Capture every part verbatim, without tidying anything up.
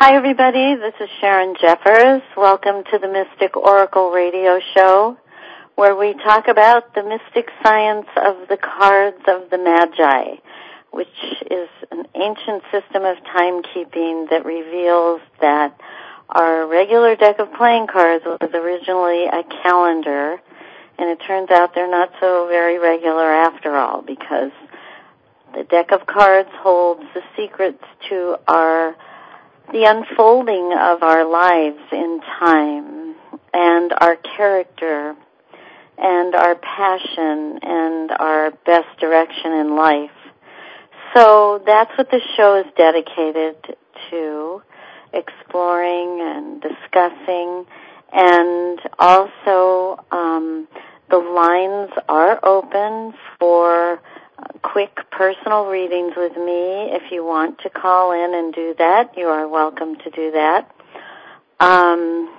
Hi, everybody. This is Sharon Jeffers. Welcome to the Mystic Oracle Radio Show, where we talk about the mystic science of the cards of the Magi, which is an ancient system of timekeeping that reveals that our regular deck of playing cards was originally a calendar, and it turns out they're not so very regular after all, because the deck of cards holds the secrets to our the unfolding of our lives in time, and our character, and our passion, and our best direction in life. So that's what this show is dedicated to, exploring and discussing, and also um, the lines are open for quick personal readings with me. If you want to call in and do that, you are welcome to do that. Um,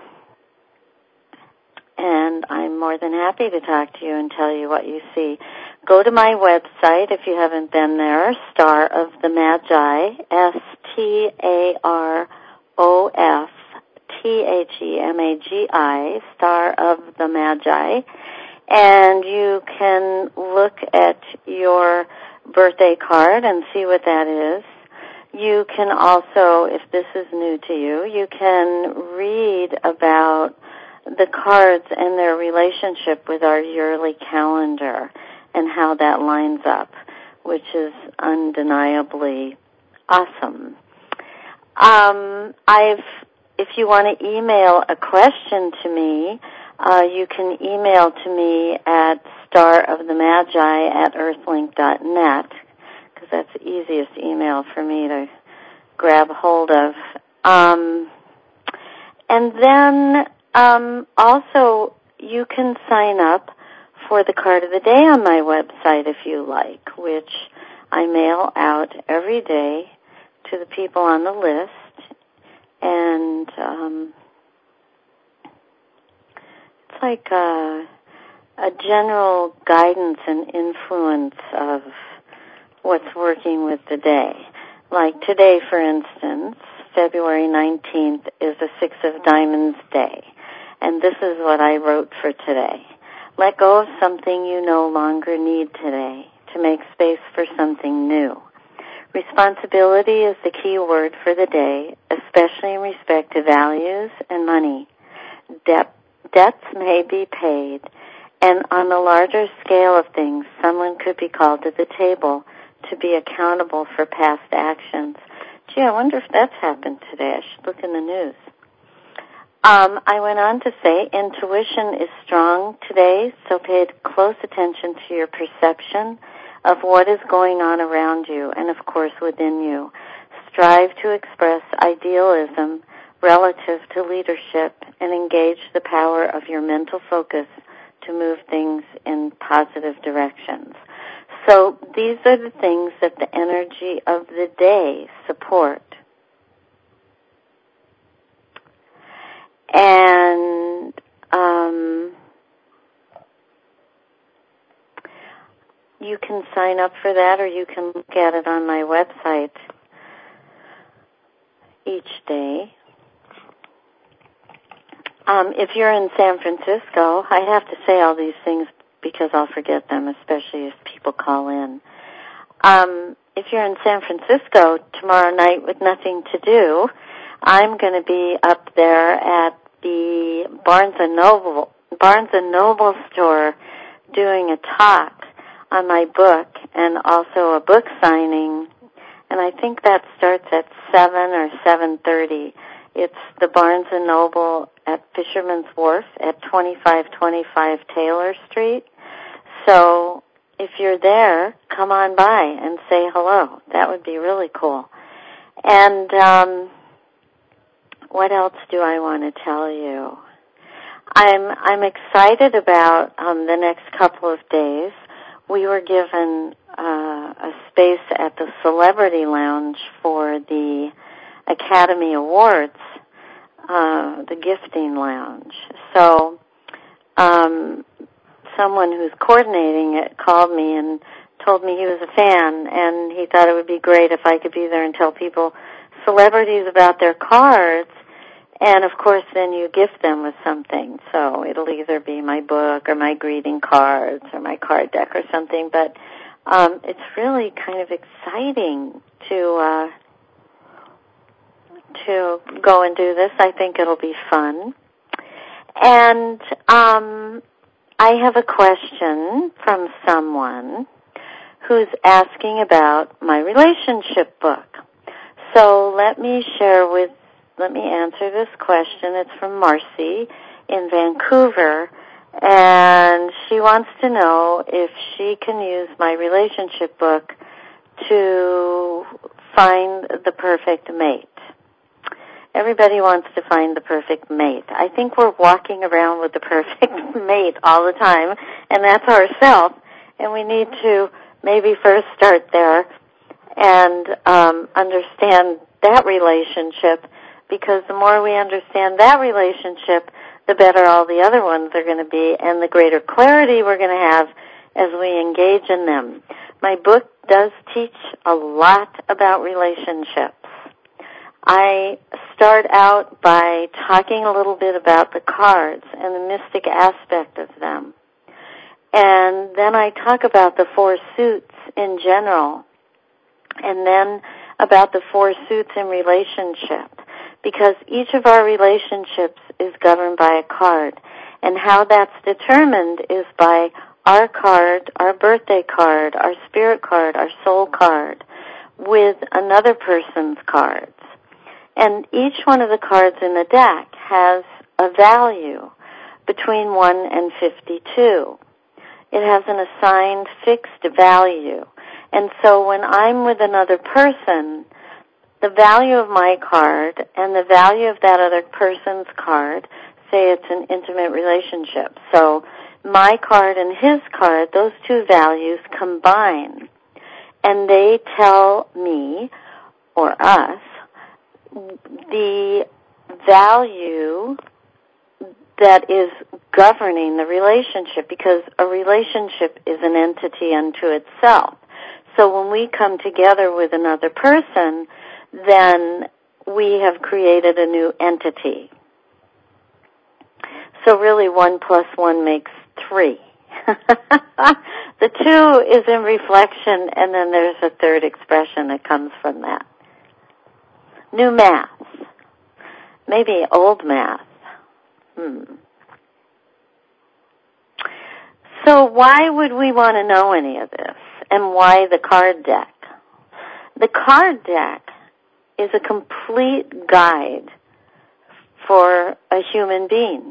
and I'm more than happy to talk to you and tell you what you see. Go to my website if you haven't been there, Star of the Magi, S T A R O F T H E M A G I, Star of the Magi. And you can look at your birthday card and see what that is. You can also, if this is new to you, you can read about the cards and their relationship with our yearly calendar and how that lines up, which is undeniably awesome. Um, I've, if you want to email a question to me, Uh, you can email to me at starofthemagi at earthlink dot net, because that's the easiest email for me to grab hold of. Um, and then um, also you can sign up for the card of the day on my website if you like, which I mail out every day to the people on the list. And um It's like a, a general guidance and influence of what's working with the day. Like today, for instance, February nineteenth is the Six of Diamonds Day. And this is what I wrote for today. Let go of something you no longer need today to make space for something new. Responsibility is the key word for the day, especially in respect to values and money. Depth Debts may be paid, and on the larger scale of things, someone could be called to the table to be accountable for past actions. Gee, I wonder if that's happened today. I should look in the news. Um, I went on to say, intuition is strong today, so pay close attention to your perception of what is going on around you and, of course, within you. Strive to express idealism relative to leadership and engage the power of your mental focus to move things in positive directions. So these are the things that the energy of the day support. And um, you can sign up for that, or you can look at it on my website each day. Um, if you're in San Francisco, I have to say all these things because I'll forget them, especially if people call in. Um, if you're in San Francisco tomorrow night with nothing to do, I'm going to be up there at the Barnes and Noble Barnes and Noble store doing a talk on my book and also a book signing, and I think that starts at seven or seven thirty. It's the Barnes and Noble at Fisherman's Wharf at twenty-five twenty-five Taylor Street. So if you're there, come on by and say hello. That would be really cool. And um, what else do I want to tell you? I'm I'm excited about um, the next couple of days. We were given uh, a space at the Celebrity Lounge for the Academy Awards, uh, the gifting lounge. So um, someone who's coordinating it called me and told me he was a fan, and he thought it would be great if I could be there and tell people celebrities about their cards, and of course then you gift them with something. So it'll either be my book or my greeting cards or my card deck or something, but um, it's really kind of exciting to uh, to go and do this. I think it'll be fun. And um, I have a question from someone who's asking about my relationship book. So let me share with, let me answer this question. It's from Marcy in Vancouver, and she wants to know if she can use my relationship book to find the perfect mate. Everybody wants to find the perfect mate. I think we're walking around with the perfect mate all the time, and that's ourselves, and we need to maybe first start there and um, understand that relationship, because the more we understand that relationship, the better all the other ones are going to be, and the greater clarity we're going to have as we engage in them. My book does teach a lot about relationships. I start out by talking a little bit about the cards and the mystic aspect of them. And then I talk about the four suits in general, and then about the four suits in relationship, because each of our relationships is governed by a card, and how that's determined is by our card, our birthday card, our spirit card, our soul card, with another person's cards. And each one of the cards in the deck has a value between one and fifty-two. It has an assigned fixed value. And so when I'm with another person, the value of my card and the value of that other person's card, say it's an intimate relationship. So my card and his card, those two values combine, and they tell me, or us, the value that is governing the relationship, because a relationship is an entity unto itself. So when we come together with another person, then we have created a new entity. So really one plus one makes three. The two is in reflection, and then there's a third expression that comes from that. New math. Maybe old math. Hmm. So why would we want to know any of this? And why the card deck? The card deck is a complete guide for a human being.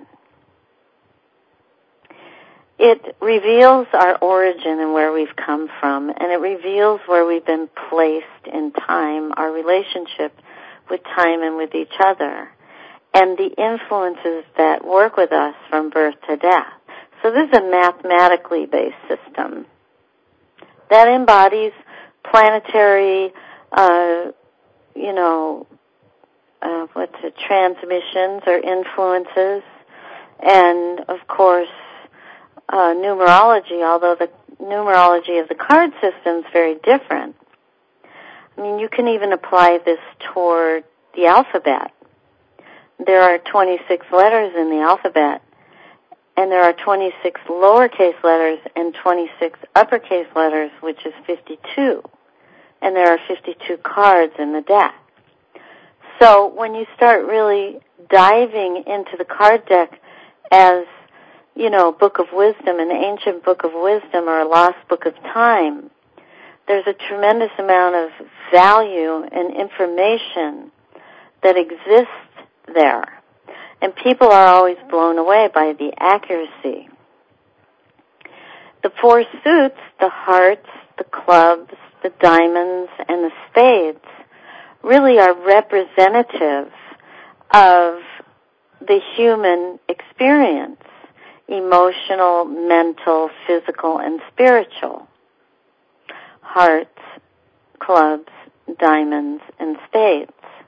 It reveals our origin and where we've come from, and it reveals where we've been placed in time, our relationship with time and with each other, and the influences that work with us from birth to death. So this is a mathematically based system that embodies planetary, uh, you know, uh, what's it, transmissions or influences, and of course, uh, numerology, although the numerology of the card system is very different. I mean, you can even apply this toward the alphabet. There are twenty-six letters in the alphabet, and there are twenty-six lowercase letters and twenty-six uppercase letters, which is fifty-two. And there are fifty-two cards in the deck. So when you start really diving into the card deck as, you know, Book of Wisdom, an ancient Book of Wisdom or a lost Book of Time, there's a tremendous amount of value and information that exists there. And people are always blown away by the accuracy. The four suits, the hearts, the clubs, the diamonds, and the spades, really are representative of the human experience, emotional, mental, physical, and spiritual. Hearts, clubs, diamonds, and spades.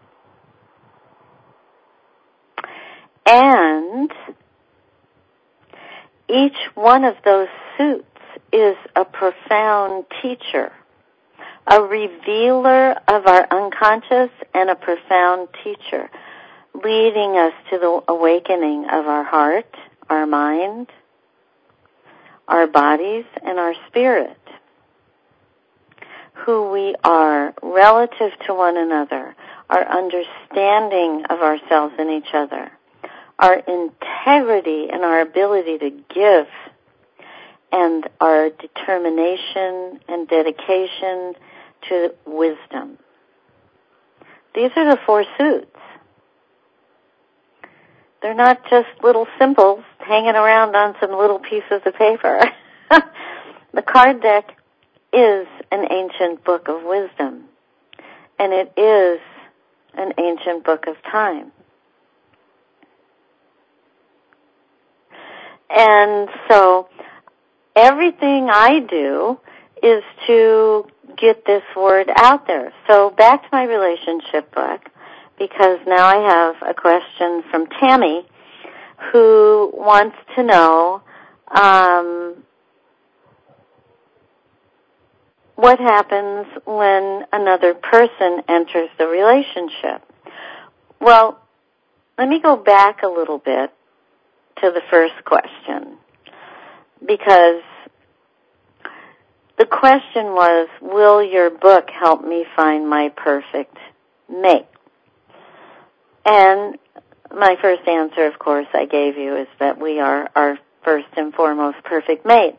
And each one of those suits is a profound teacher a revealer of our unconscious and a profound teacher, leading us to the awakening of our heart, our mind, our bodies, and our spirit. Who we are relative to one another, our understanding of ourselves and each other, our integrity and our ability to give, and our determination and dedication to wisdom. These are the four suits. They're not just little symbols hanging around on some little pieces of paper. The card deck is an ancient book of wisdom, and it is an ancient book of time. And so everything I do is to get this word out there. So back to my relationship book, because now I have a question from Tammy, who wants to know um, what happens when another person enters the relationship. Well, let me go back a little bit to the first question, because the question was, will your book help me find my perfect mate? And my first answer, of course, I gave you is that we are our first and foremost perfect mate.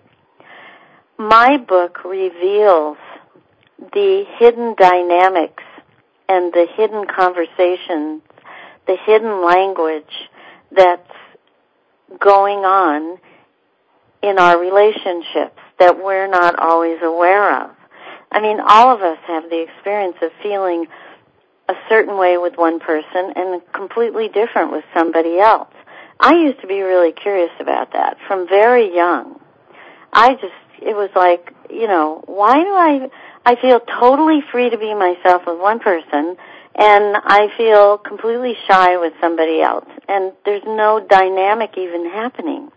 My book reveals the hidden dynamics and the hidden conversations, the hidden language that's going on in our relationships that we're not always aware of. I mean, all of us have the experience of feeling a certain way with one person and completely different with somebody else. I used to be really curious about that from very young. I just, it was like, you know, why do I, I feel totally free to be myself with one person, and I feel completely shy with somebody else, and there's no dynamic even happening.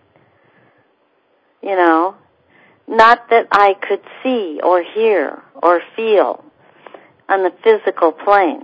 You know, not that I could see or hear or feel on the physical plane.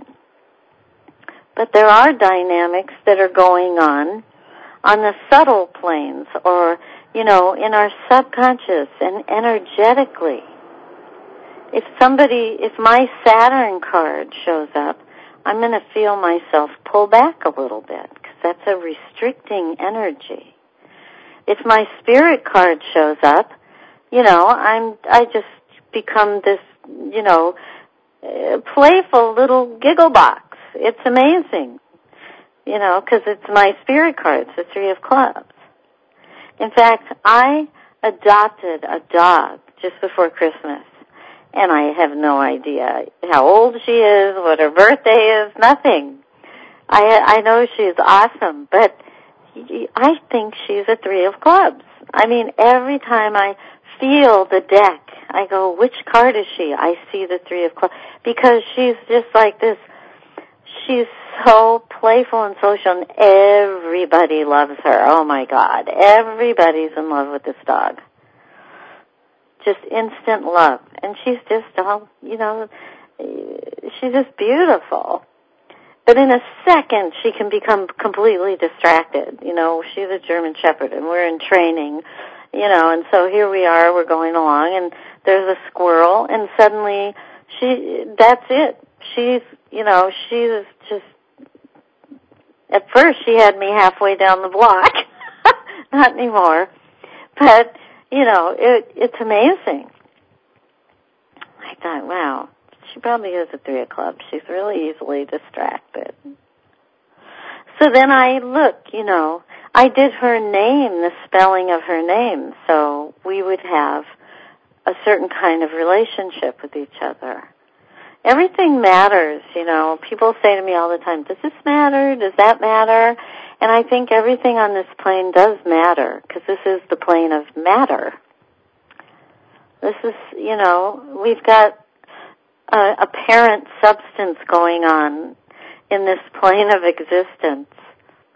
But there are dynamics that are going on on the subtle planes, or, you know, in our subconscious and energetically. If somebody, if my Saturn card shows up, I'm going to feel myself pull back a little bit, because that's a restricting energy. If my Spirit card shows up, you know, I'm, I just become this, you know, uh, playful little giggle box. It's amazing, you know, because it's my Spirit cards, the Three of Clubs. In fact, I adopted a dog just before Christmas, and I have no idea how old she is, what her birthday is, nothing. I I know she's awesome, but I think she's a Three of Clubs. I mean, every time I feel the deck, I go, which card is she? I see the Three of Clubs, because she's just like this. She's so playful and social, and everybody loves her. Oh, my God. Everybody's in love with this dog. Just instant love. And she's just all, you know, she's just beautiful. But in a second, she can become completely distracted. You know, she's a German Shepherd, and we're in training, you know, and so here we are, we're going along, and there's a squirrel, and suddenly she, that's it. She's, you know, she's just, at first she had me halfway down the block. Not anymore. But, you know, it, it's amazing. I thought, wow, she probably is a Three of Clubs. She's really easily distracted. So then I look, you know, I did her name, the spelling of her name, so we would have a certain kind of relationship with each other. Everything matters, you know. People say to me all the time, does this matter? Does that matter? And I think everything on this plane does matter, because this is the plane of matter. This is, you know, we've got a apparent substance going on in this plane of existence.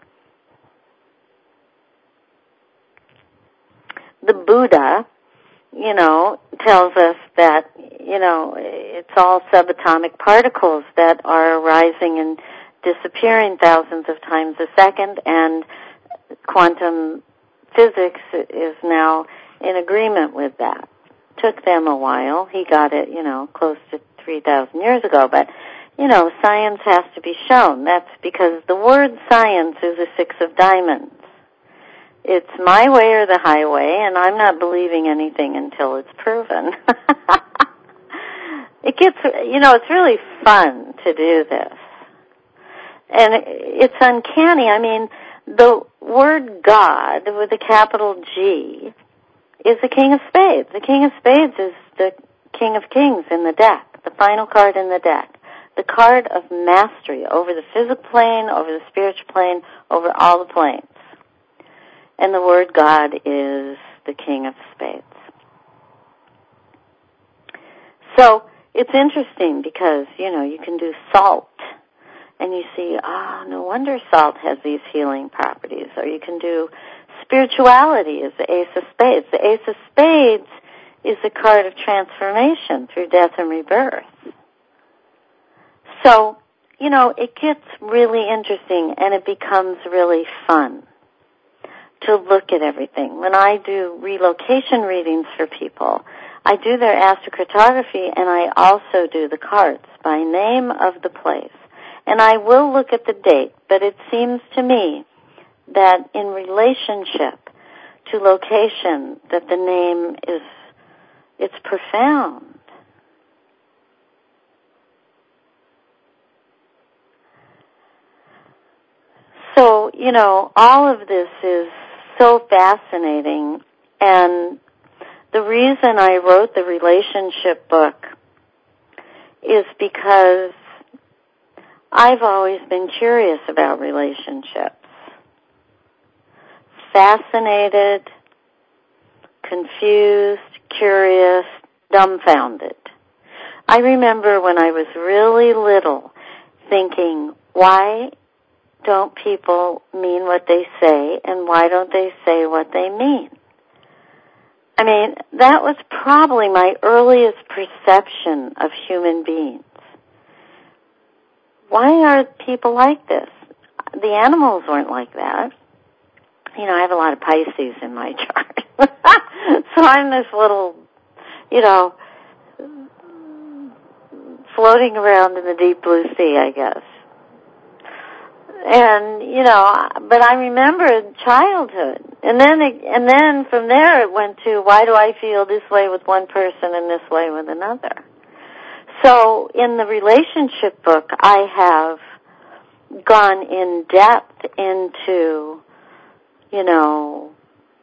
The Buddha you know, tells us that, you know, it's all subatomic particles that are arising and disappearing thousands of times a second, and quantum physics is now in agreement with that. Took them a while. He got it, you know, close to three thousand years ago, but, you know, science has to be shown. That's because the word science is a six of diamonds. It's my way or the highway, and I'm not believing anything until it's proven. It gets, you know, it's really fun to do this. And it's uncanny. I mean, the word God with a capital G is the King of Spades. The King of Spades is the King of Kings in the deck, the final card in the deck. The card of mastery over the physical plane, over the spiritual plane, over all the planes. And the word God is the King of Spades. So it's interesting because, you know, you can do salt and you see, ah, oh, no wonder salt has these healing properties. Or you can do spirituality as the Ace of Spades. The Ace of Spades is the card of transformation through death and rebirth. So, you know, it gets really interesting and it becomes really fun to look at everything. When I do relocation readings for people, I do their astrocartography and I also do the cards by name of the place. And I will look at the date, but it seems to me that in relationship to location that the name is, it's profound. So, you know, all of this is so fascinating, and the reason I wrote the relationship book is because I've always been curious about relationships. Fascinated, confused, curious, dumbfounded. I remember when I was really little thinking, why don't people mean what they say, and why don't they say what they mean? I mean, that was probably my earliest perception of human beings. Why are people like this? The animals weren't like that. You know, I have a lot of Pisces in my chart. So I'm this little, you know, floating around in the deep blue sea, I guess. And, you know, but I remember childhood. And then, it, and then from there it went to, why do I feel this way with one person and this way with another? So in the relationship book, I have gone in depth into, you know,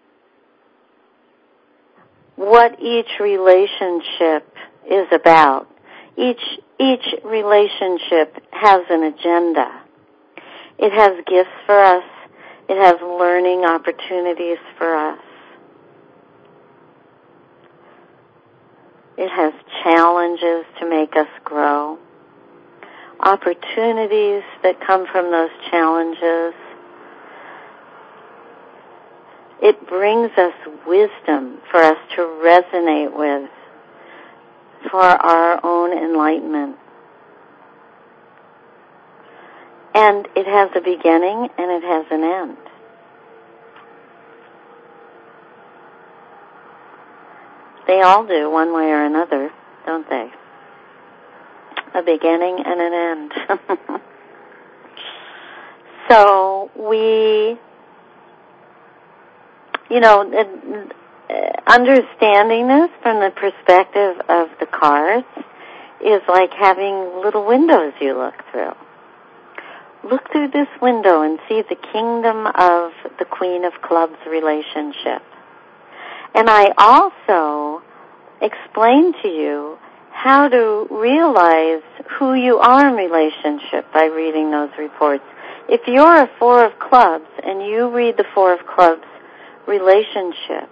what each relationship is about. Each, each relationship has an agenda. It has gifts for us. It has learning opportunities for us. It has challenges to make us grow. Opportunities that come from those challenges. It brings us wisdom for us to resonate with for our own enlightenment. And it has a beginning and it has an end. They all do, one way or another, don't they? A beginning and an end. So we, you know, understanding this from the perspective of the cards is like having little windows you look through. Look through this window and see the kingdom of the Queen of Clubs relationship. And I also explain to you how to realize who you are in relationship by reading those reports. If you're a Four of Clubs and you read the Four of Clubs relationship,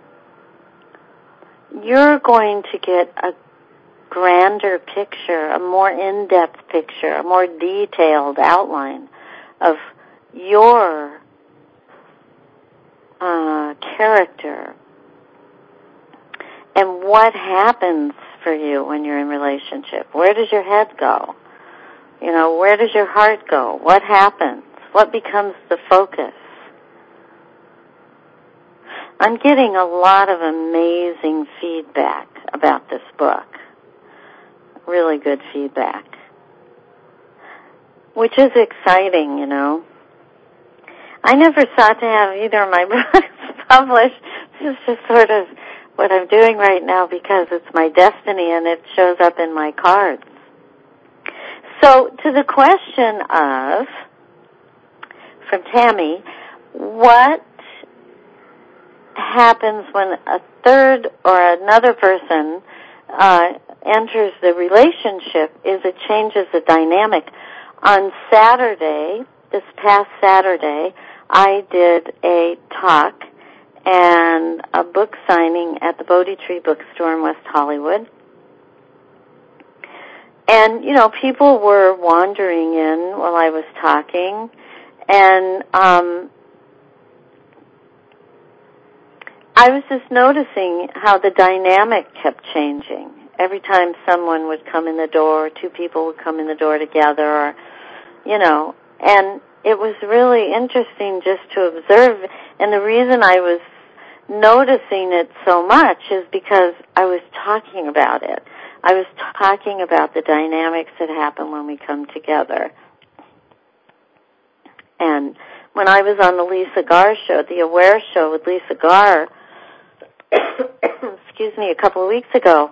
you're going to get a grander picture, a more in-depth picture, a more detailed outline of your uh, character what happens for you when you're in relationship? Where does your head go? You know, where does your heart go? What happens? What becomes the focus? I'm getting a lot of amazing feedback about this book. Really good feedback. Which is exciting, you know. I never thought to have either of my books published. This is just sort of what I'm doing right now because it's my destiny and it shows up in my cards. So, to the question of, from Tammy, what happens when a third or another person uh, enters the relationship is it changes the dynamic. On Saturday, this past Saturday, I did a talk and a book signing at the Bodhi Tree Bookstore in West Hollywood. And, you know, people were wandering in while I was talking, and um, I was just noticing how the dynamic kept changing. Every time someone would come in the door, two people would come in the door together, or, you know, and it was really interesting just to observe. And the reason I was noticing it so much is because I was talking about it. I was talking about the dynamics that happen when we come together. And when I was on the Lisa Garr show, the Aware show with Lisa Garr, excuse me, a couple of weeks ago,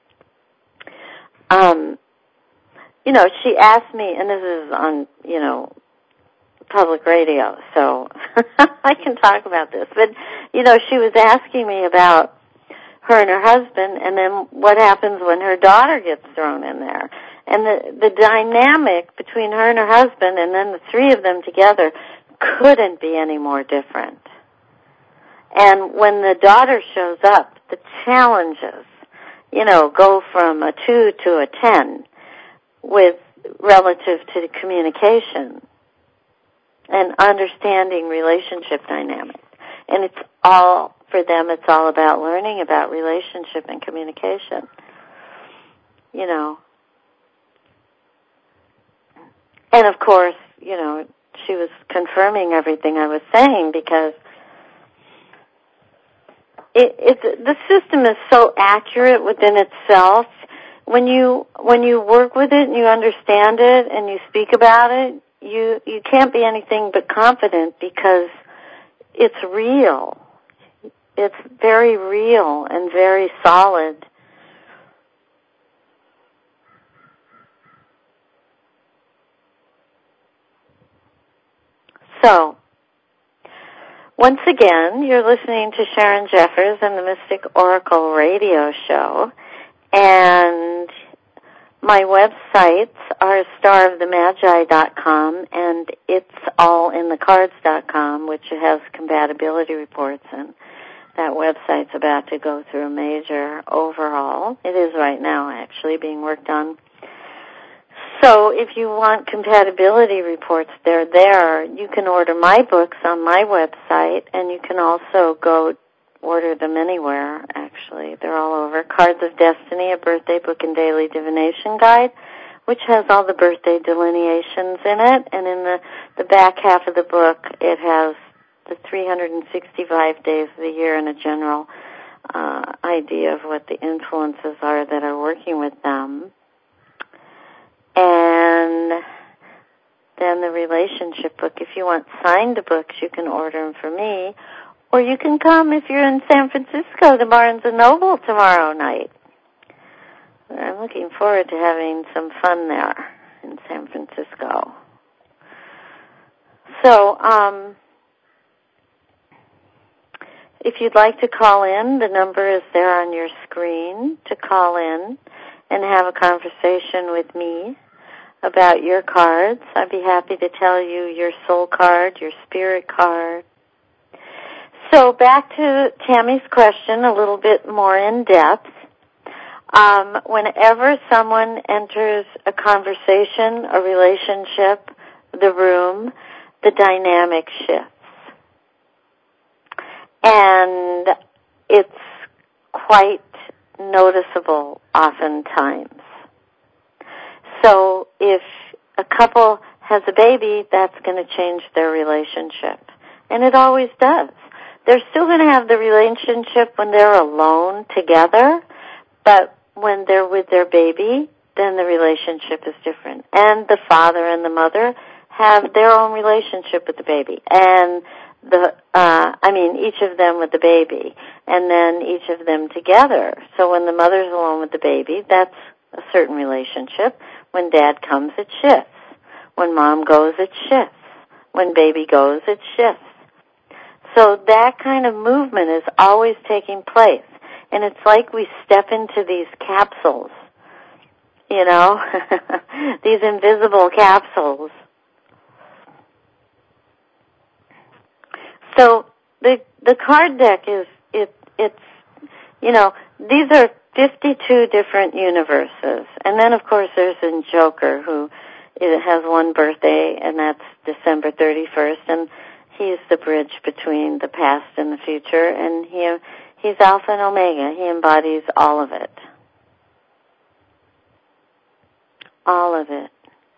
um, you know, she asked me, and this is on, you know, public radio, so I can talk about this, but, you know, she was asking me about her and her husband, and then what happens when her daughter gets thrown in there. And the, the dynamic between her and her husband, and then the three of them together, couldn't be any more different. And when the daughter shows up, the challenges, you know, go from a two to a ten with relative to the communication and understanding relationship dynamics. And it's all, for them, it's all about learning about relationship and communication. You know. And of course, you know, she was confirming everything I was saying because it, it's, the system is so accurate within itself. When you when you work with it and you understand it and you speak about it, you you can't be anything but confident because it's real. It's very real and very solid. So, once again, you're listening to Sharon Jeffers and the Mystic Oracle radio show, and my websites are star of the magi dot com and it's all in the cards dot com, which has compatibility reports, and that website's about to go through a major overhaul. It is right now, actually, being worked on. So if you want compatibility reports, they're there. You can order my books on my website, and you can also go order them anywhere, actually. They're all over. Cards of Destiny, a birthday book and daily divination guide, which has all the birthday delineations in it. And in the, the back half of the book, it has the three hundred sixty-five days of the year and a general uh, idea of what the influences are that are working with them. And then the relationship book. If you want signed books, you can order them for me. Or you can come if you're in San Francisco to Barnes and Noble tomorrow night. I'm looking forward to having some fun there in San Francisco. So, um, if you'd like to call in, the number is there on your screen to call in and have a conversation with me about your cards. I'd be happy to tell you your soul card, your spirit card. So back to Tammy's question, a little bit more in depth. Um, whenever someone enters a conversation, a relationship, the room, the dynamic shifts. And it's quite noticeable oftentimes. So if a couple has a baby, that's going to change their relationship. And it always does. They're still going to have the relationship when they're alone together, but when they're with their baby, then the relationship is different. And the father and the mother have their own relationship with the baby. And the, uh, I mean, each of them with the baby. And then each of them together. So when the mother's alone with the baby, that's a certain relationship. When dad comes, it shifts. When mom goes, it shifts. When baby goes, it shifts. So that kind of movement is always taking place. And it's like we step into these capsules, you know, these invisible capsules. So the the card deck is, it it's, you know, these are fifty-two different universes. And then, of course, there's a Joker who it has one birthday, and that's December thirty-first, and he's the bridge between the past and the future, and he he's Alpha and Omega. He embodies all of it. All of it.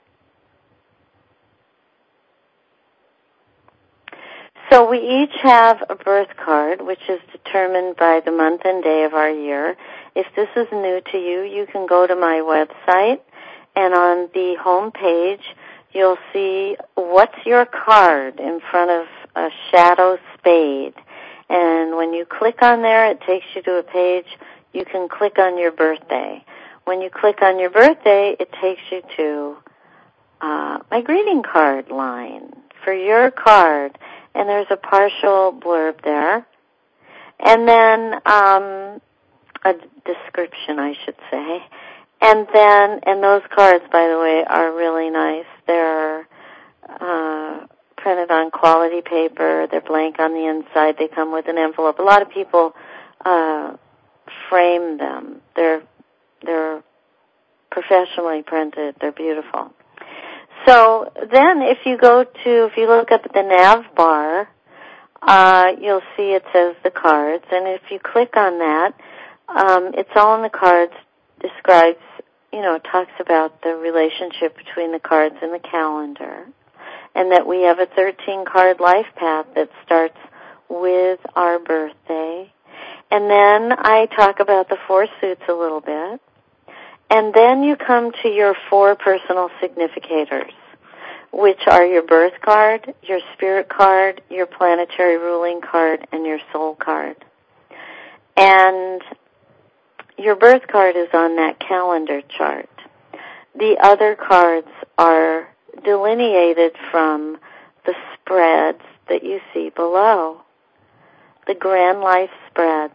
So we each have a birth card, which is determined by the month and day of our year. If this is new to you, you can go to my website, and on the home page, you'll see what's your card in front of a shadow spade. And when you click on there, it takes you to a page. You can click on your birthday. When you click on your birthday, it takes you to uh, my greeting card line for your card. And there's a partial blurb there. And then um, a description, I should say. And then, and those cards, by the way, are really nice. They're uh, printed on quality paper. They're blank on the inside. They come with an envelope. A lot of people uh, frame them. They're they're professionally printed. They're beautiful. So then, if you go to, if you look up at the nav bar, uh, you'll see it says the cards. And if you click on that, um, it's all in the cards. Describes, you know, talks about the relationship between the cards and the calendar, and that we have a thirteen-card life path that starts with our birthday. And then I talk about the four suits a little bit. And then you come to your four personal significators, which are your birth card, your spirit card, your planetary ruling card, and your soul card. And your birth card is on that calendar chart. The other cards are delineated from the spreads that you see below. The Grand Life spread.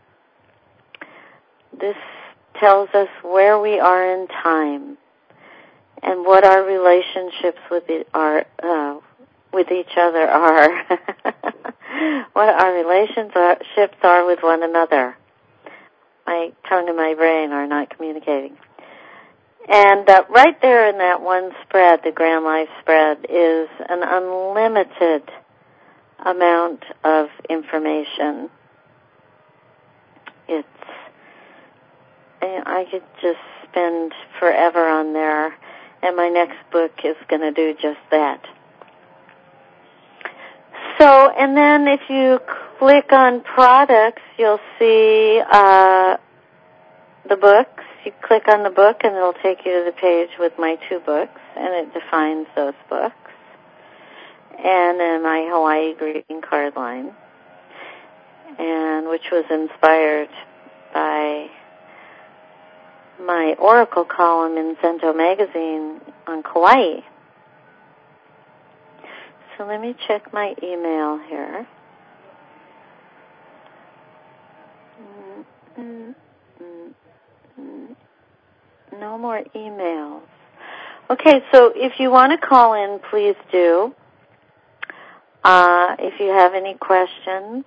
This tells us where we are in time and what our relationships with the, our uh, with each other are. What our relationships are with one another. My tongue and my brain are not communicating. And uh, right there in that one spread, the Grand Life spread, is an unlimited amount of information. It's, I could just spend forever on there, and my next book is going to do just that. So, and then if you click on products, you'll see uh, the books. You click on the book, and it'll take you to the page with my two books, and it defines those books. And then my Hawaii greeting card line, and which was inspired by my Oracle column in Zento magazine on Kauai. So let me check my email here. No more emails. Okay, so if you want to call in, please do. Uh, if you have any questions,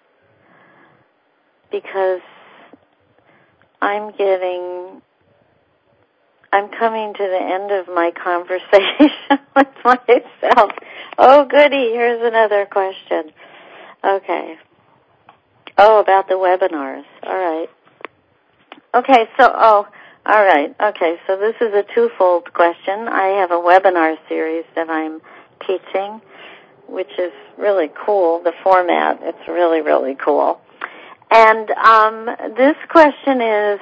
because I'm getting, I'm coming to the end of my conversation with myself. Oh, goody, here's another question. Okay. Oh, about the webinars. All right. Okay, so, oh, all right. Okay, so this is a twofold question. I have a webinar series that I'm teaching, which is really cool, the format. It's really, really cool. And um, this question is,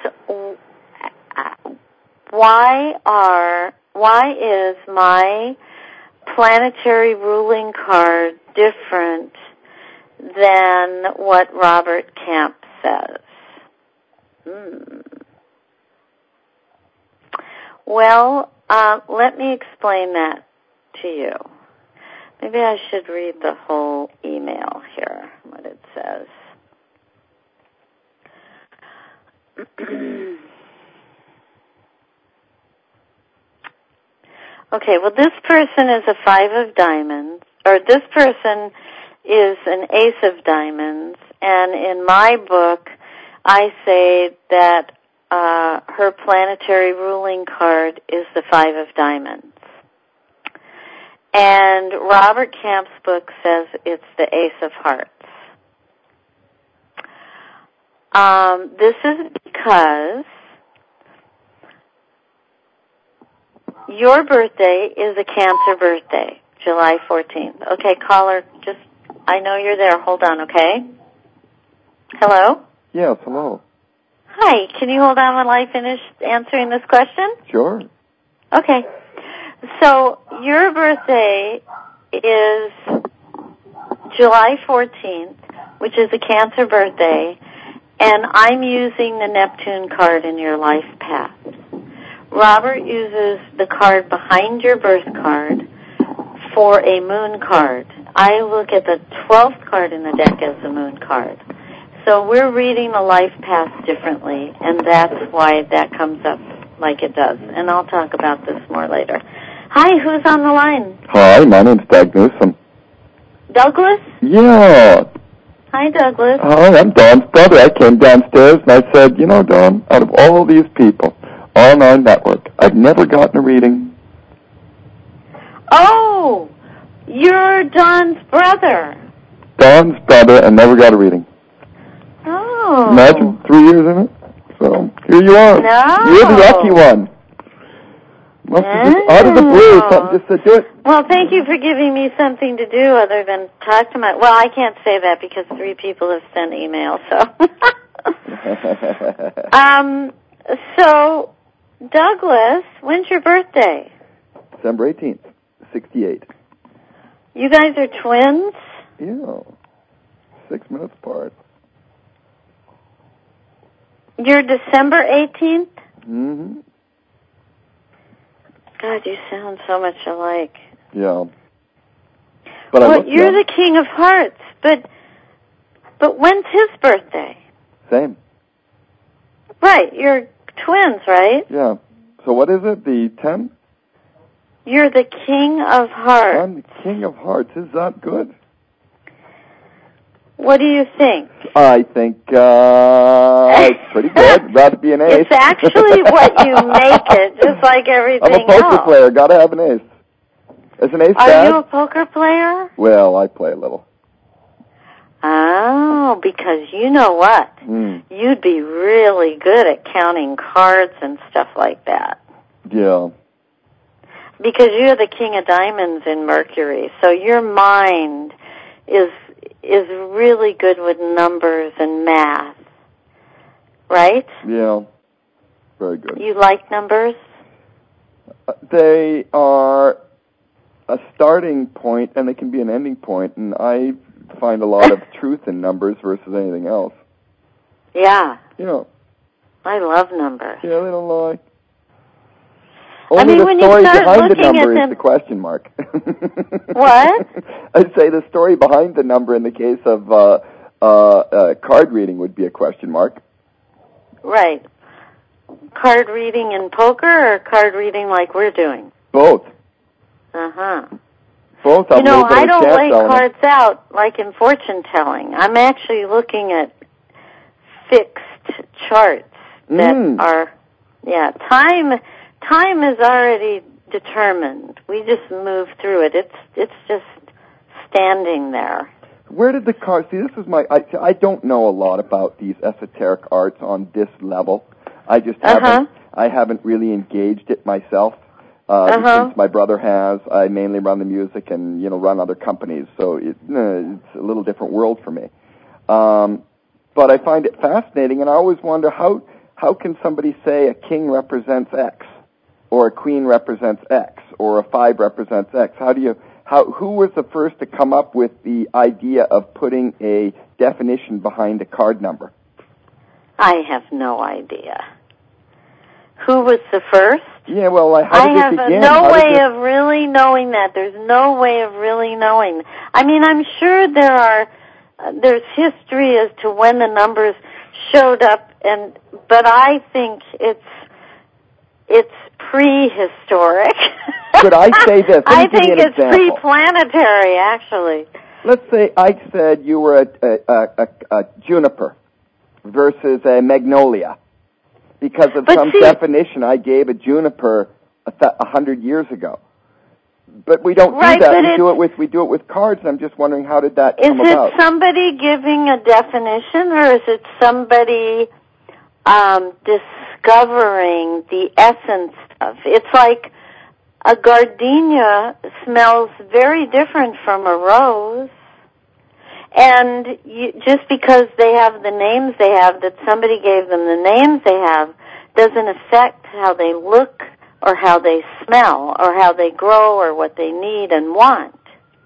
why are, why is my planetary ruling card different than what Robert Camp says? Hmm. Well, uh, let me explain that to you. Maybe I should read the whole email here, what it says. Okay, well, this person is a five of diamonds, or this person is an ace of diamonds, and in my book, I say that uh, her planetary ruling card is the five of diamonds. And Robert Camp's book says it's the ace of hearts. Um, this is because your birthday is a Cancer birthday, July fourteenth. Okay, caller, just, I know you're there. Hold on, okay? Hello? Yes, hello. Hi, can you hold on while I finish answering this question? Sure. Okay. So your birthday is July fourteenth, which is a Cancer birthday, and I'm using the Neptune card in your life path. Robert uses the card behind your birth card for a moon card. I look at the twelfth card in the deck as a moon card. So we're reading the life path differently, and that's why that comes up like it does. And I'll talk about this more later. Hi, who's on the line? Hi, my name's Doug Newsom. Douglas? Yeah. Hi, Douglas. Hi, I'm Dawn's brother. I came downstairs and I said, you know, Dawn, out of all these people on our network, I've never gotten a reading. Oh, you're Dawn's brother. Dawn's brother and never got a reading. Oh. Imagine three years in it. So here you are. No. You're the lucky one. Must have just, out of the blue, something just said, do it. Well, thank you for giving me something to do other than talk to my... Well, I can't say that because three people have sent emails, so... um, so, Douglas, when's your birthday? December eighteenth, sixty-eight. You guys are twins? Yeah. Six minutes apart. You're December eighteenth? Mm-hmm. God, you sound so much alike. Yeah. But well, I look you're young. the King of Hearts, but but when's his birthday? Same. Right, you're twins, right? Yeah. So what is it, the ten? You're the King of Hearts. I'm the King of Hearts. Is that good? What do you think? I think uh, it's pretty good. Rather be an ace. It's actually what you make it, just like everything else. I'm a poker else. player. Got to have an ace. Is an ace Are bad? you a poker player? Well, I play a little. Oh, because you know what? Mm. You'd be really good at counting cards and stuff like that. Yeah. Because you're the King of Diamonds in Mercury, so your mind is is really good with numbers and math, right? Yeah. Very good. You like numbers? Uh, they are a starting point, and they can be an ending point, and I find a lot of truth in numbers versus anything else. Yeah. Yeah. I love numbers. Yeah, they don't lie. Only I mean, the when story you start behind the looking number at is them... the question mark. What? I'd say the story behind the number in the case of uh, uh, uh, card reading would be a question mark. Right. Card reading in poker or card reading like we're doing? Both. Uh-huh. Both. You know, I don't lay element. cards out like in fortune telling. I'm actually looking at fixed charts that mm. are, yeah, time... Time is already determined. We just move through it. It's it's just standing there. Where did the cards... See, this is my... I, I don't know a lot about these esoteric arts on this level. I just uh-huh. haven't. I haven't really engaged it myself. Uh, uh-huh. Since my brother has, I mainly run the music and you know run other companies, so it, uh, it's a little different world for me. Um, but I find it fascinating, and I always wonder how how can somebody say a king represents X, or a queen represents X, or a five represents X? How do you how who was the first to come up with the idea of putting a definition behind a card number? I have no idea. Who was the first? Yeah, well, how did I have it begin? no how way it... of really knowing that. There's no way of really knowing. I mean, I'm sure there are, uh, there's history as to when the numbers showed up, and but I think it's it's prehistoric. Could I say this? Let me I give think you an it's example. pre-planetary, actually. Let's say I said you were a, a, a, a juniper versus a magnolia. Because of but some see, definition I gave a juniper a, th- a hundred years ago, but we don't right, do that. But We do it with we do it with cards. And I'm just wondering how did that come about? Is about? it somebody giving a definition, or is it somebody um, discovering the essence of? It's like a gardenia smells very different from a rose. And you, just because they have the names they have, that somebody gave them the names they have, doesn't affect how they look or how they smell or how they grow or what they need and want.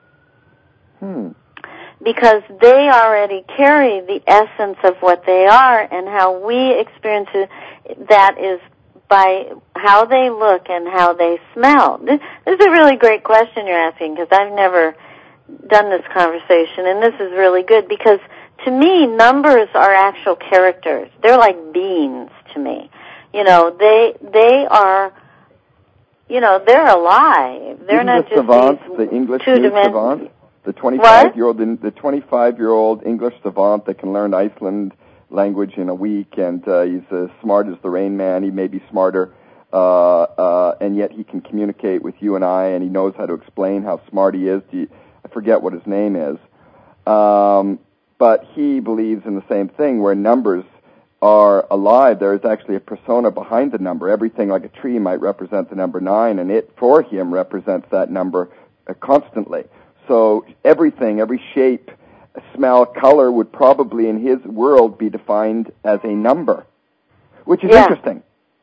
Hmm. Because they already carry the essence of what they are, and how we experience it, that is by how they look and how they smell. This, this is a really great question you're asking, because I've never done this conversation, and this is really good, because to me, numbers are actual characters. They're like beings to me. You know, they they are, you know, they're alive. They're Isn't not the just savant, these the English two new dimen- savant, the twenty-five-year-old, the twenty-five-year-old English savant that can learn Iceland language in a week, and uh, he's as smart as the Rain Man. He may be smarter, uh, uh, and yet he can communicate with you and I, and he knows how to explain how smart he is. Do you, I forget what his name is, um, but he believes in the same thing, where numbers are alive. There is actually a persona behind the number. Everything, like a tree, might represent the number nine, and it, for him, represents that number uh, constantly. So everything, every shape, smell, color would probably, in his world, be defined as a number, which is yeah. interesting.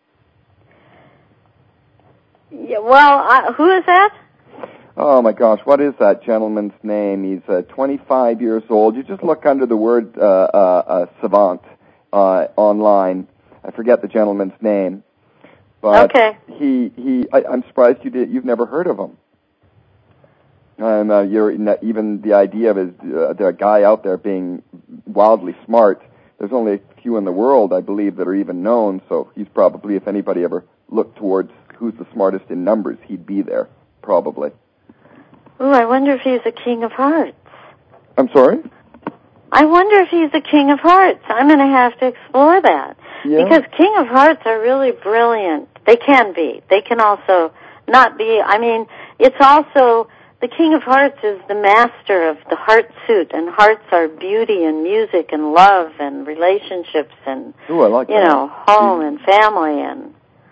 Yeah, well, uh, who is that? Oh, my gosh, what is that gentleman's name? He's uh, twenty-five years old. You just look under the word uh, uh, uh, savant uh, online. I forget the gentleman's name. But okay. he, he, I, I'm surprised you did, you've never heard of him. And uh, you're even the idea of his, uh, the guy out there being wildly smart. There's only a few in the world, I believe, that are even known. So he's probably, if anybody ever looked towards who's the smartest in numbers, he'd be there, probably. Ooh, I wonder if he's a king of hearts. I'm sorry? I wonder if he's a king of hearts. I'm going to have to explore that. Yeah. Because king of hearts are really brilliant. They can be. They can also not be. I mean, it's also, the king of hearts is the master of the heart suit, and hearts are beauty and music and love and relationships and, Ooh, I like you that. know, home and family and...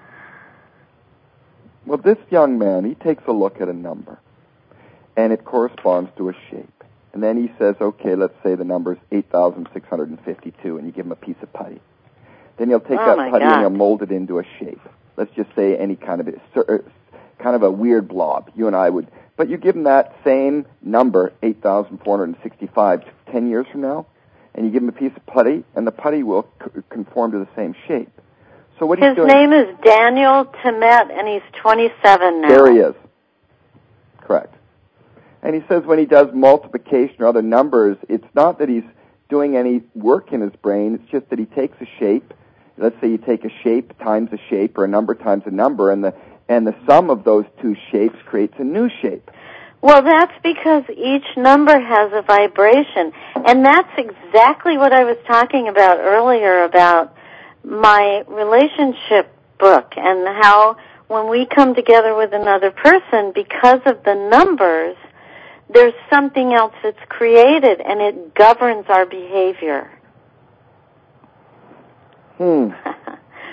Well, this young man, he takes a look at a number, and it corresponds to a shape. And then he says, okay, let's say the number is eight thousand six hundred fifty-two, and you give him a piece of putty. Then he'll take oh that my putty God. and he'll mold it into a shape. Let's just say any kind of a, kind of a weird blob. You and I would, but you give him that same number, eight thousand four hundred sixty-five, ten years from now, and you give him a piece of putty, and the putty will c- conform to the same shape. So what His he's doing, name is Daniel Temet, and he's twenty-seven now. There he is. Correct. And he says when he does multiplication or other numbers, it's not that he's doing any work in his brain, it's just that he takes a shape. Let's say you take a shape times a shape, or a number times a number, and the and the sum of those two shapes creates a new shape. Well, that's because each number has a vibration. And that's exactly what I was talking about earlier about my relationship book, and how when we come together with another person, because of the numbers, there's something else that's created, and it governs our behavior. Hmm.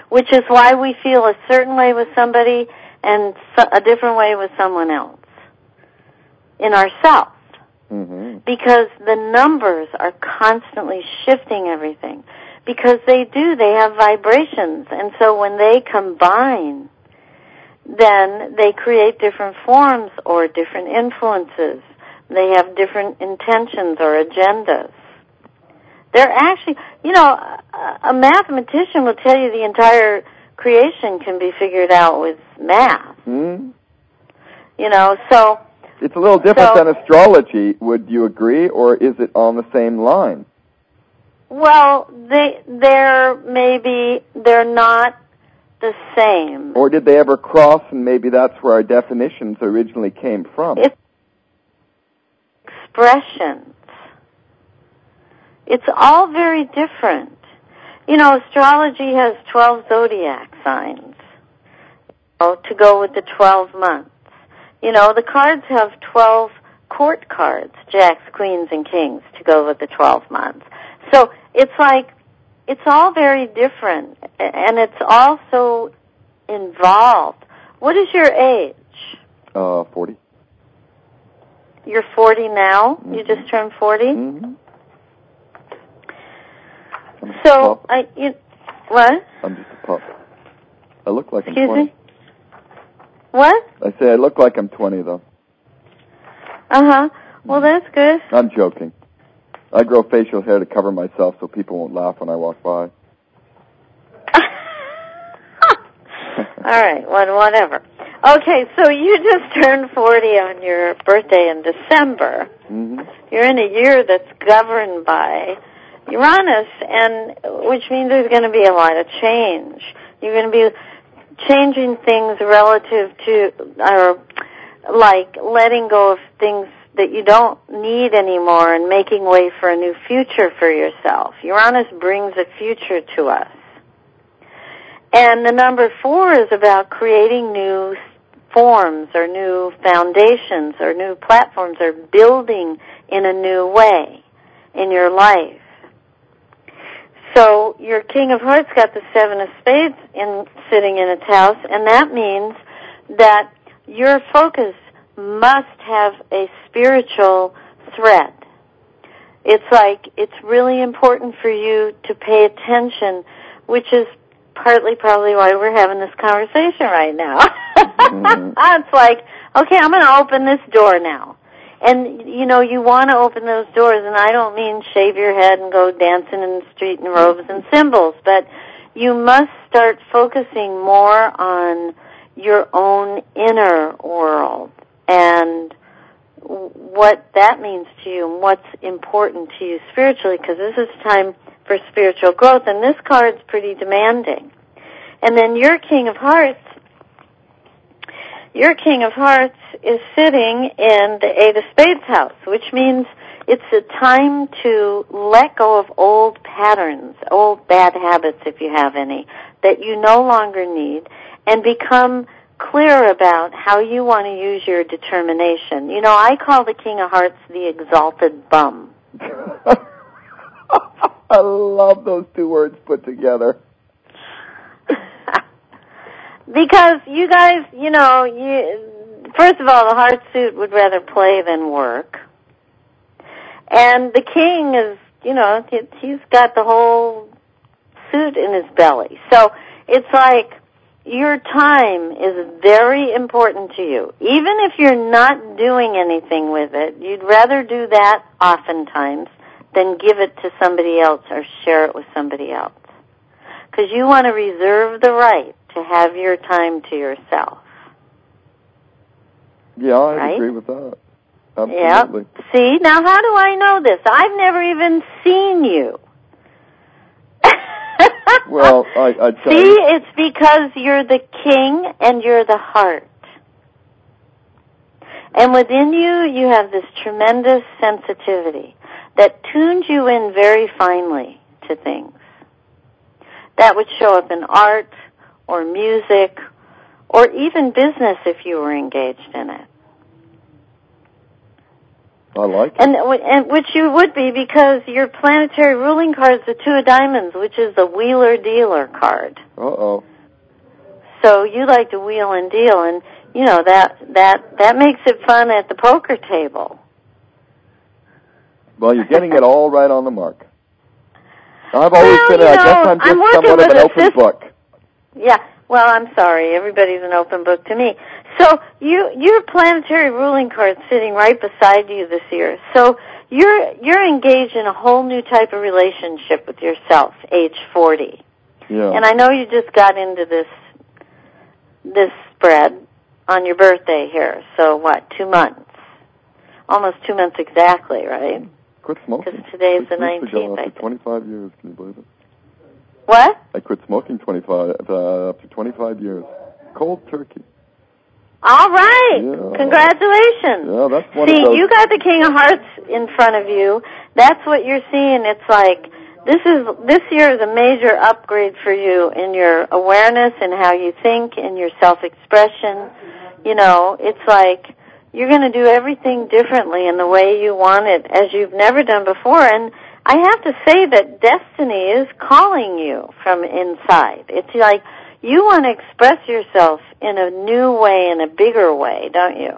which is why we feel a certain way with somebody and a different way with someone else in ourselves. Mm-hmm. Because the numbers are constantly shifting everything. Because they do, they have vibrations. And so when they combine, then they create different forms or different influences. They have different intentions or agendas. They're actually, you know, a mathematician will tell you the entire creation can be figured out with math. Mm-hmm. You know, so... It's a little different so, than astrology. Would you agree, or is it on the same line? Well, they, they're maybe, they're not the same. Or did they ever cross, and maybe that's where our definitions originally came from? It's expressions. It's all very different. You know, astrology has twelve zodiac signs, you know, to go with the twelve months. You know, the cards have twelve court cards, jacks, queens, and kings, to go with the twelve months. So it's like, it's all very different, and it's also involved. What is your age? Uh, forty. You're forty now? Mm-hmm. You just turned forty? Mm-hmm. So, I, you, what? I'm just a pup. I look like Excuse I'm twenty. Me? What? I say I look like I'm twenty, though. Uh-huh. Well, that's good. I'm joking. I grow facial hair to cover myself so people won't laugh when I walk by. All right, well, whatever. Okay, so you just turned forty on your birthday in December. Mm-hmm. You're in a year that's governed by Uranus, and which means there's going to be a lot of change. You're going to be changing things relative to, or like letting go of things that you don't need anymore and making way for a new future for yourself. Uranus brings a future to us. And the number four is about creating new forms or new foundations or new platforms or building in a new way in your life. So your King of Hearts got the Seven of Spades in, sitting in its house, and that means that your focus must have a spiritual thread. It's like it's really important for you to pay attention, which is partly probably why we're having this conversation right now. Mm-hmm. It's like, okay, I'm going to open this door now. And, you know, you want to open those doors, and I don't mean shave your head and go dancing in the street in robes and symbols, but you must start focusing more on your own inner world and what that means to you and what's important to you spiritually, because this is time for spiritual growth, and this card's pretty demanding. And then your King of Hearts, your King of Hearts is sitting in the Eight of Spades house, which means it's a time to let go of old patterns, old bad habits, if you have any, that you no longer need, and become clear about how you want to use your determination. You know, I call the King of Hearts the exalted bum. I love those two words put together. Because you guys, you know, you, first of all, the heart suit would rather play than work. And the king is, you know, he's got the whole suit in his belly. So it's like your time is very important to you. Even if you're not doing anything with it, you'd rather do that oftentimes than give it to somebody else or share it with somebody else. Because you want to reserve the right to have your time to yourself. Yeah, I right? agree with that. Absolutely. Yep. See, now how do I know this? I've never even seen you. Well, I, I'd tell See, you. it's because you're the king and you're the heart. And within you, you have this tremendous sensitivity that tunes you in very finely to things. That would show up in art or music or even business if you were engaged in it. I like it. And, and which you would be because your planetary ruling card is the Two of Diamonds, which is the wheeler-dealer card. Uh-oh. So you like to wheel and deal, and, you know, that, that, that makes it fun at the poker table. Well, you're getting it all right on the mark. I've always well, been, you I know, guess I'm just I'm somewhat of an open assist- book. Yeah, well, I'm sorry. Everybody's an open book to me. So you, your planetary ruling card's sitting right beside you this year. So you're you're engaged in a whole new type of relationship with yourself, age forty. Yeah. And I know you just got into this this spread on your birthday here. So what? Two months, almost two months exactly, right? Quit smoking. Because today's Six the weeks ago, nineteenth. after twenty-five years, can you believe it? What? I quit smoking twenty-five uh, after twenty-five years. Cold turkey. All right. Yeah. Congratulations. Yeah, that's one See, of those. you got the King of Hearts in front of you. That's what you're seeing. It's like this is this year is a major upgrade for you in your awareness and how you think and your self-expression. You know, it's like you're going to do everything differently in the way you want it as you've never done before. And I have to say that destiny is calling you from inside. It's like you want to express yourself in a new way, in a bigger way, don't you?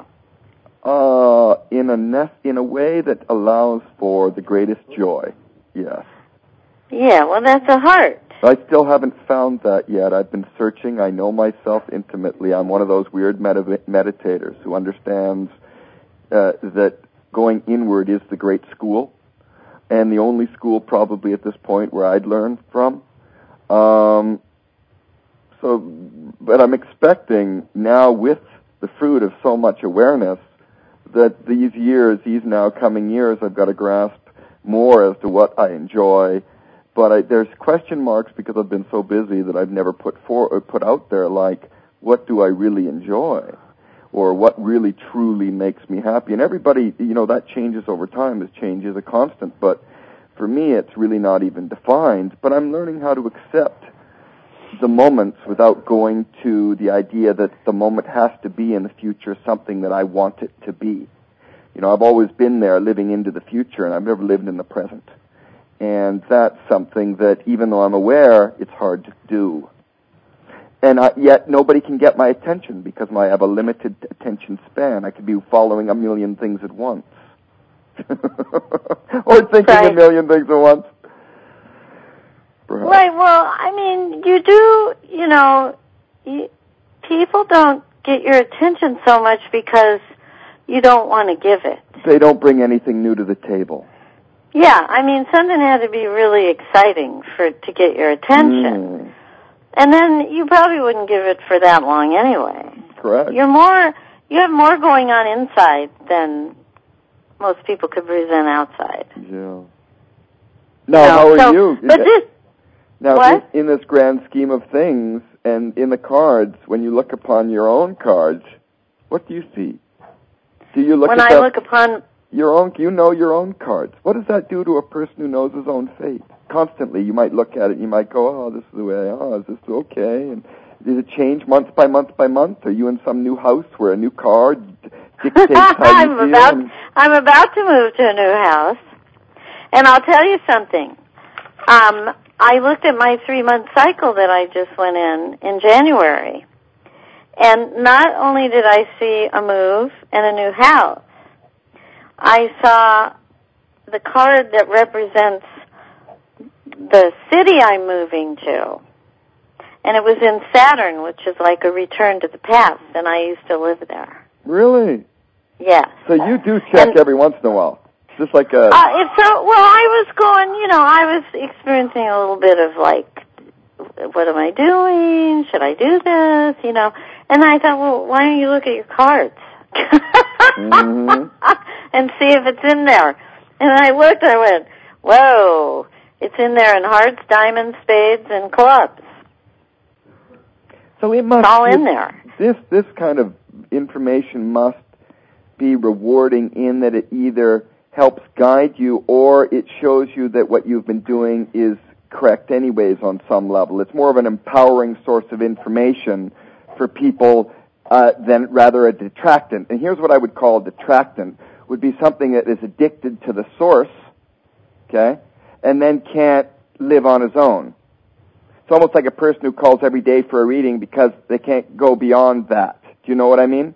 Uh, in a nest, in a way that allows for the greatest joy. Yes. Yeah, well, that's a heart. I still haven't found that yet. I've been searching. I know myself intimately. I'm one of those weird med- meditators who understands uh, that going inward is the great school, and the only school probably at this point where I'd learn from. Um, so, but I'm expecting now with the fruit of so much awareness that these years, these now coming years, I've got to grasp more as to what I enjoy. But I, there's question marks because I've been so busy that I've never put for, put out there, like, what do I really enjoy? Or what really truly makes me happy? And everybody, you know, that changes over time. This change is a constant. But for me, it's really not even defined. But I'm learning how to accept the moments without going to the idea that the moment has to be in the future something that I want it to be. You know, I've always been there living into the future, and I've never lived in the present. And that's something that, even though I'm aware, it's hard to do. And I, yet nobody can get my attention because I have a limited attention span. I could be following a million things at once. Or thinking right. a million things at once. Perhaps. Right, well, I mean, you do, you know, you, people don't get your attention so much because you don't want to give it. They don't bring anything new to the table. Yeah, I mean, something had to be really exciting for to get your attention. Mm. And then you probably wouldn't give it for that long anyway. Correct. You're more, you have more going on inside than most people could present outside. Yeah. Now, how are so, you? But this, now, what? In, in this grand scheme of things, and in the cards, when you look upon your own cards, what do you see? Do you look when at I that, look upon your own? You know your own cards. What does that do to a person who knows his own fate? Constantly, you might look at it, you might go, "Oh, this is the way. Oh, is this okay?" And does it change month by month by month? Are you in some new house where a new card dictates how I'm you feel? about, I'm about to move to a new house, and I'll tell you something. Um, I looked at my three-month cycle that I just went in in January, and not only did I see a move and a new house, I saw the card that represents the city I'm moving to. And it was in Saturn, which is like a return to the past, and I used to live there. Really? Yes. So you do check and, every once in a while? Just like a... Uh, it's so, well, I was going, you know, I was experiencing a little bit of like, what am I doing? Should I do this? You know? And I thought, well, why don't you look at your cards? mm-hmm. And see if it's in there. And I looked, I went, whoa, it's in there in hearts, diamonds, spades, and clubs. So it must it's all be, in there. This this kind of information must be rewarding in that it either helps guide you or it shows you that what you've been doing is correct anyways on some level. It's more of an empowering source of information for people uh, than rather a detractant. And here's what I would call a detractant, would be something that is addicted to the source, okay, and then can't live on his own. It's almost like a person who calls every day for a reading because they can't go beyond that. Do you know what I mean?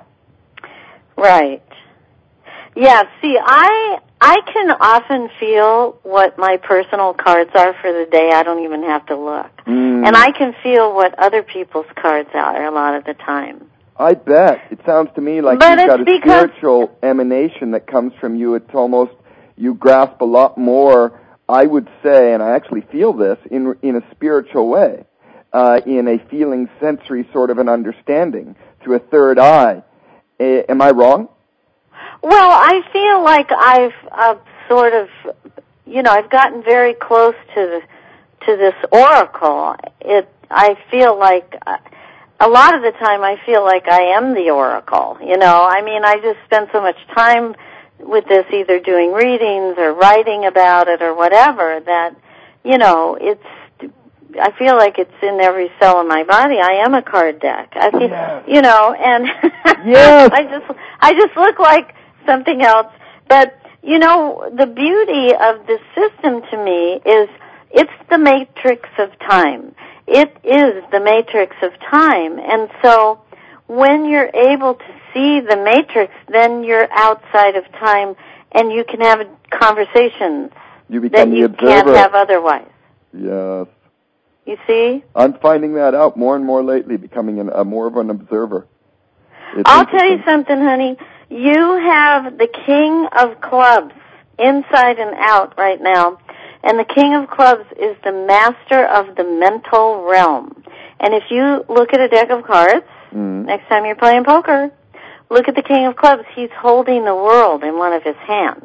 Right. Yeah, see, I I can often feel what my personal cards are for the day. I don't even have to look. Mm. And I can feel what other people's cards are a lot of the time. I bet. It sounds to me like but you've got a because... spiritual emanation that comes from you. It's almost, you grasp a lot more, I would say, and I actually feel this, in in a spiritual way, uh, in a feeling, sensory sort of an understanding, through a third eye. Uh, am I wrong? Well, I feel like I've uh, sort of, you know, I've gotten very close to the, to this oracle. It, I feel like, uh, a lot of the time I feel like I am the oracle, you know. I mean, I just spend so much time with this, either doing readings or writing about it or whatever, that, you know, it's, I feel like it's in every cell in my body. I am a card deck. I feel, yes. you know, and yes. I just, I just look like something else. But, you know, the beauty of this system to me is it's the matrix of time. It is the matrix of time. And so when you're able to see the matrix, then you're outside of time and you can have conversations you become that you the observer. can't have otherwise. Yes. You see? I'm finding that out more and more lately, becoming an, a more of an observer. It's I'll tell you something, honey. You have the King of Clubs inside and out right now. And the King of Clubs is the master of the mental realm. And if you look at a deck of cards, mm. next time you're playing poker, look at the King of Clubs. He's holding the world in one of his hands.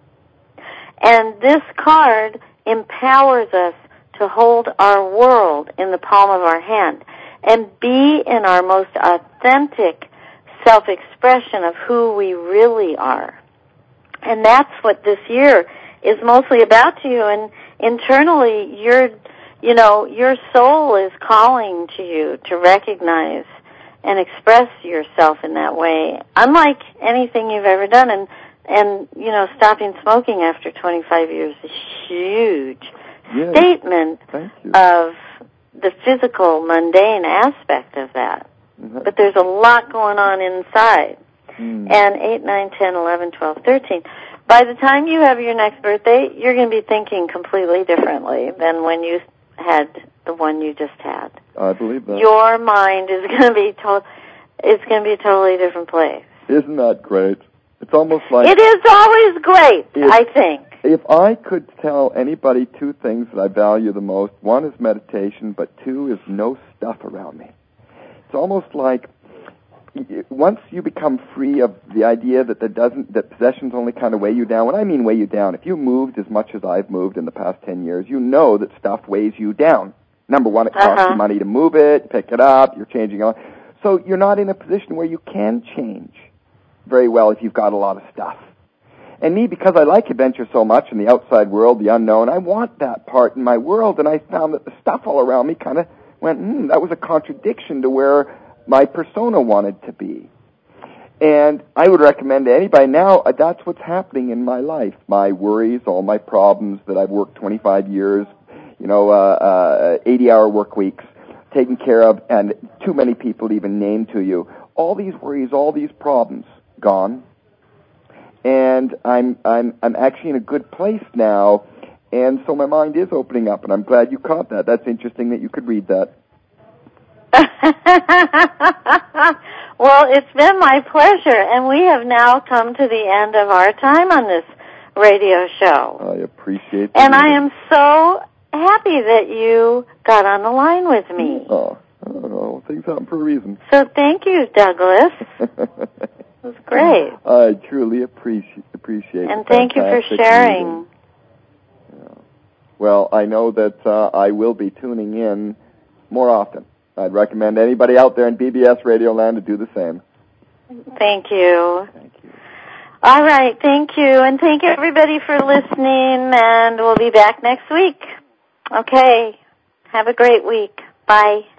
And this card empowers us to hold our world in the palm of our hand and be in our most authentic self-expression of who we really are. And that's what this year is mostly about to you. And internally, your, you know, your soul is calling to you to recognize and express yourself in that way, unlike anything you've ever done. And, and you know, stopping smoking after twenty-five years is huge. Yes. Statement of the physical, mundane aspect of that. Mm-hmm. But there's a lot going on inside. Mm. And eight, nine, ten, eleven, twelve, thirteen. By the time you have your next birthday, you're going to be thinking completely differently than when you had the one you just had. I believe that. Your mind is going to be to- it's going to be a totally different place. Isn't that great? It's almost like... It is always great, if, I think. If I could tell anybody two things that I value the most, one is meditation, but two is no stuff around me. It's almost like once you become free of the idea that there doesn't, that possessions only kind of weigh you down. When I mean weigh you down, if you moved as much as I've moved in the past ten years, you know that stuff weighs you down. Number one, it costs uh-huh. you money to move it, pick it up, you're changing on. So you're not in a position where you can change very well if you've got a lot of stuff. And me, because I like adventure so much in the outside world, the unknown, I want that part in my world, and I found that the stuff all around me kind of went, hmm, that was a contradiction to where my persona wanted to be. And I would recommend to anybody now, uh, that's what's happening in my life. My worries, all my problems that I've worked twenty-five years, you know, uh, uh, eighty-hour work weeks, taken care of, and too many people even name to you. All these worries, all these problems, gone. And I'm I'm I'm actually in a good place now, and so my mind is opening up, and I'm glad you caught that. That's interesting that you could read that. Well, it's been my pleasure, and we have now come to the end of our time on this radio show. I appreciate that. And I am so happy that you got on the line with me. Oh, I don't know. Things happen for a reason. So thank you, Douglas. It was great. I truly appreciate appreciate and thank you for sharing. Yeah. Well, I know that uh, I will be tuning in more often. I'd recommend anybody out there in B B S Radio Land to do the same. Thank you. Thank you. All right, thank you. And thank you, everybody, for listening, and we'll be back next week. Okay. Have a great week. Bye.